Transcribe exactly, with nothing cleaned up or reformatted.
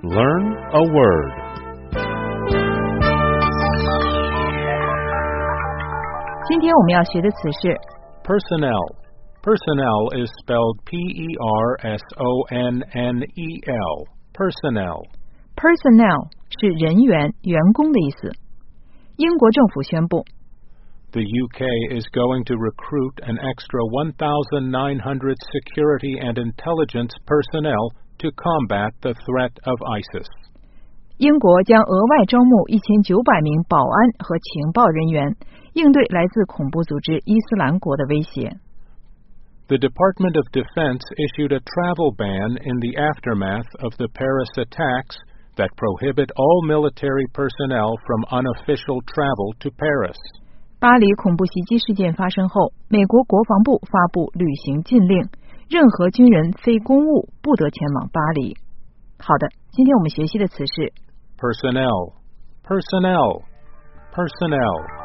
Learn a word. Personnel. Personnel is spelled P E R S O N N E L. Personnel. Personnel 是人员、员工的意思。英国政府宣布 The U K is going to recruit an extra one thousand nine hundred security and intelligence personnel to combat the threat of ISIS. 英国将额外招募一千九百名保安和情报人员，应对来自恐怖组织伊斯兰国的威胁。 The Department of Defense issued a travel ban in the aftermath of the Paris attacks that prohibit all military personnel from unofficial travel to Paris. 巴黎恐怖袭击事件发生后，美国国防部发布旅行禁令，任何军人非公务不得前往巴黎。好的，今天我们学习的词是 personnel, personnel, personnel.